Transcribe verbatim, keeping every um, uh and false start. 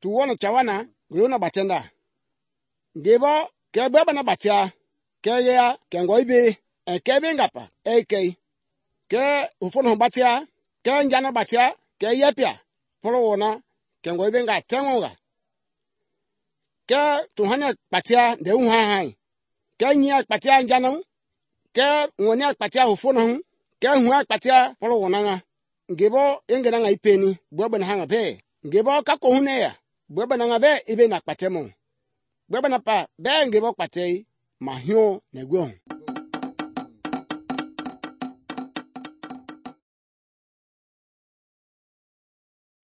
tuwono chawana grona batenda ngebo ke baba na batia ke ya ke ngoibe e ke bengapa e ke ke ufono batia ke njana batia ke yepia polo wona ke ngoibe nga tengonga ke tuhanya batia de unha hai ke nyia batia njana ke ngonya batia ufono ke hua batia polo wona nga ngebo engena nga ipeni baba na hanga be ngebo ka ko hune ya baba na nga be ibe na patemo baba na pa be ngebo patei mahio negwo